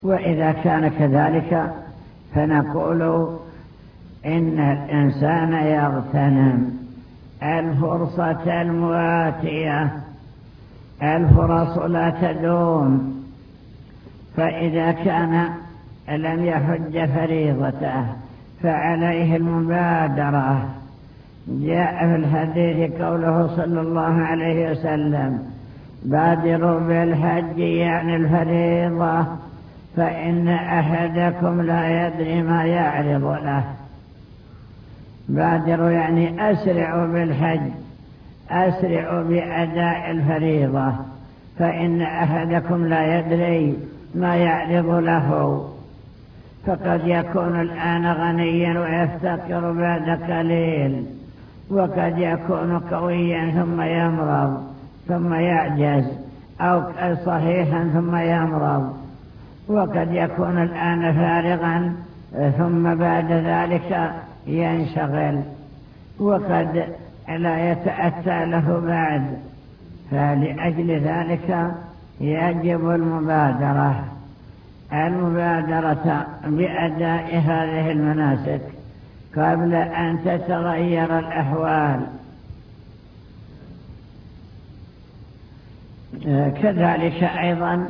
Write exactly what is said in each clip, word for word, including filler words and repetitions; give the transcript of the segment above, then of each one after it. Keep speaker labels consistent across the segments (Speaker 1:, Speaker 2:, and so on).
Speaker 1: وإذا كان كذلك فنقول إن الإنسان يغتنم الفرصة المواتية، الفرص لا تدوم. فإذا كان لم يحج فريضته فعليه المبادرة. جاء في الحديث قوله صلى الله عليه وسلم: بادروا بالحج يعني الفريضة، فإن أحدكم لا يدري ما يعرض له. بادروا يعني أسرعوا بالحج، أسرعوا بأداء الفريضة، فإن أحدكم لا يدري ما يعرض له. فقد يكون الآن غنيا ويفتقر بعد قليل، وقد يكون قويا ثم يمرض ثم يعجز، أو صحيحا ثم يمرض، وقد يكون الآن فارغا ثم بعد ذلك ينشغل، وقد لا يتأتى له بعد. فلأجل ذلك يجب المبادرة المبادرة بأداء هذه المناسك قبل أن تتغير الأحوال. كذلك أيضا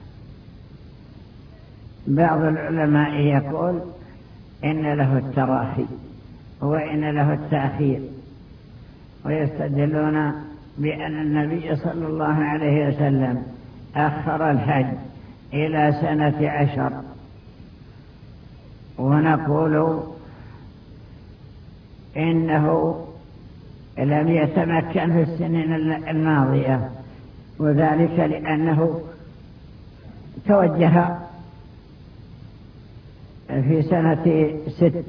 Speaker 1: بعض العلماء يقول إن له التراخي وإن له التأخير، ويستدلون بأن النبي صلى الله عليه وسلم أخر الحج إلى سنة عشر. ونقول إنه لم يتمكن في السنين الماضية، وذلك لأنه توجه في سنة ست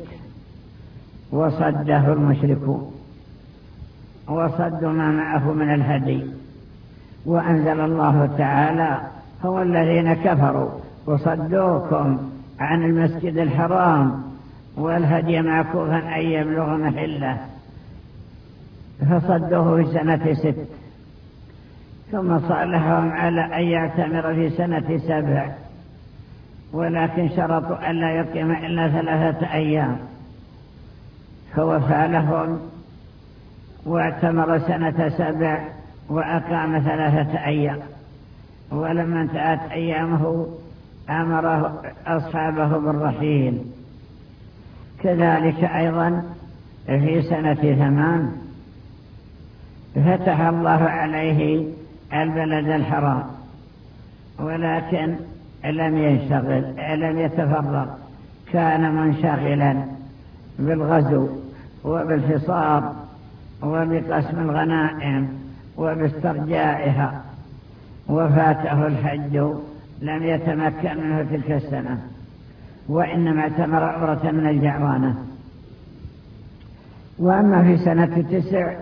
Speaker 1: وصده المشركون وصدوا ما معه من الهدي، وأنزل الله تعالى: هو الذين كفروا وصدوكم عن المسجد الحرام والهدي معكوفا أن يبلغ محله، فصدوه في سنة ست. ثم صالحهم على أن يعتمر في سنة سبع، ولكن شرطوا أن لا يقيم إلا ثلاثة أيام، فوفى لهم واعتمر سنة سبع وأقام ثلاثة أيام. ولما انتهت أيامه أمر أصحابه بالرحيل. كذلك أيضا في سنة ثمان فتح الله عليه البلد الحرام، ولكن لم ينشغل، لم يتفرغ، كان منشغلا بالغزو وبالحصار وبقسم الغنائم وباسترجاعها، وفاته الحج لم يتمكن منه تلك السنة، وإنما اعتمر عمرة من الجعرانة. وأما في سنة تسع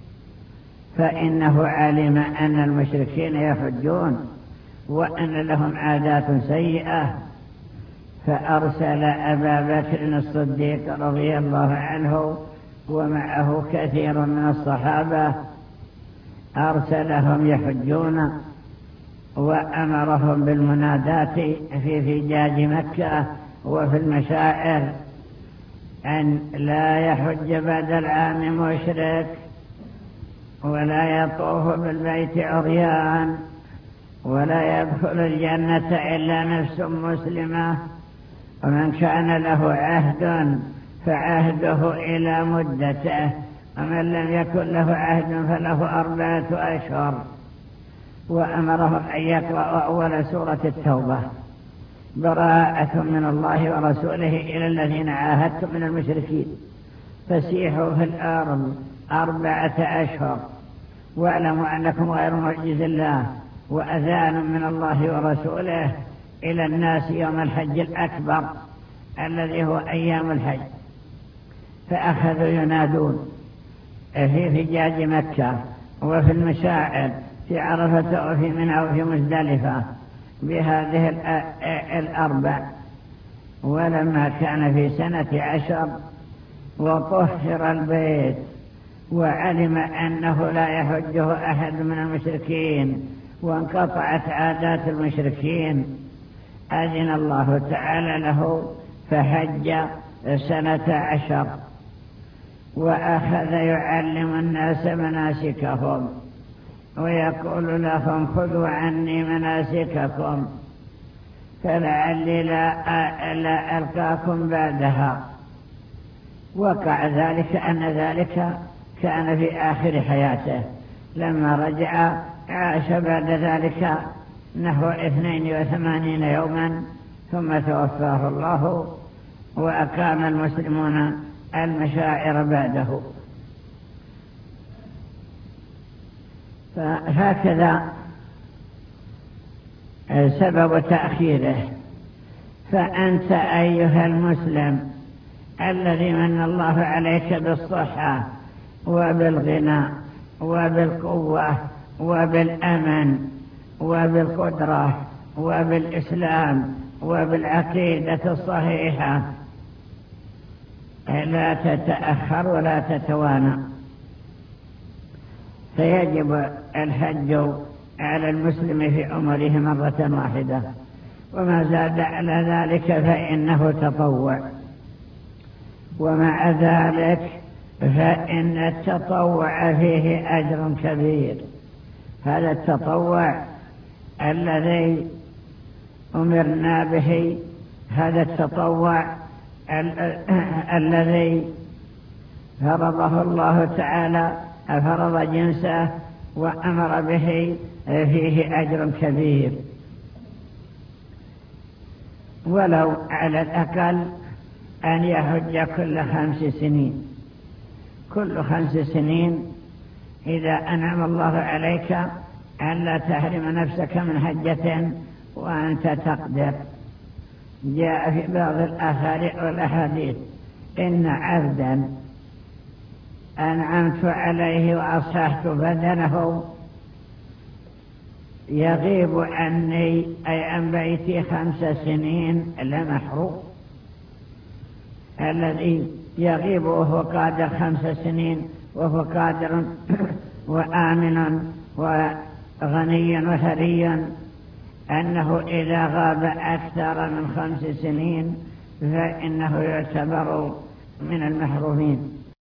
Speaker 1: فإنه علم أن المشركين يحجون وأن لهم عادات سيئة، فأرسل أبا بكر الصديق رضي الله عنه ومعه كثير من الصحابة، أرسلهم يحجون وأمرهم بالمنادات في فجاج مكة وفي المشاعر أن لا يحج بعد العام مشرك، ولا يطوف بالبيت عريان، ولا يدخل الجنة إلا نفس مسلمة، ومن كان له عهد فعهده إلى مدته، ومن لم يكن له عهد فله أربعة أشهر. وأمرهم أن يقرأوا أول سورة التوبة: براءة من الله ورسوله إلى الذين عاهدتم من المشركين فسيحوا في الأرض أربعة أشهر واعلموا أنكم غير معجز الله، وأذان من الله ورسوله إلى الناس يوم الحج الأكبر الذي هو أيام الحج. فأخذوا ينادون في فجاج مكة وفي المشاعر في عرفة وفي منى وفي مزدلفة بهذه الأربع. ولما كان في سنة عشر وطهر البيت وعلم أنه لا يحجه أحد من المشركين وانقطعت عادات المشركين، أذن الله تعالى له فحج سنة عشر، وأخذ يعلم الناس مناسكهم ويقول لهم خذوا عني مناسككم فلعلي لا, لا ألقاكم بعدها. وقع ذلك أن ذلك كان في آخر حياته، لما رجع عاش بعد ذلك نحو اثنين وثمانين يوما ثم توفاه الله، وأقام المسلمون المشاعر بعده. فهكذا سبب تأخيره. فأنت أيها المسلم الذي من الله عليك بالصحة وبالغنى وبالقوة وبالأمن وبالقدرة وبالإسلام وبالعقيدة الصحيحة، لا تتأخر ولا تتوانى، فيجب الحج على المسلم في عمره مرة واحدة، وما زاد على ذلك فإنه تطوع. ومع ذلك فإن التطوع فيه أجر كبير. هذا التطوع الذي أمرنا به، هذا التطوع الذي فرضه الله تعالى، فرض جنسه وأمر به، فيه أجر كبير. ولو على الأقل أن يحج كل خمس سنين، كل خمس سنين إذا أنعم الله عليك أن لا تحرم نفسك من حجة وأنت تقدر. جاء في بعض الآثار والأحاديث إن عبدا أنعمت عليه وأصححت بدنه يغيب عني أي عن بيتي خمس سنين لمحروم. الذي يغيب وهو قادر خمس سنين وهو قادر وآمن وغني وثري، أنه إذا غاب أكثر من خمس سنين فإنه يعتبر من المحرومين.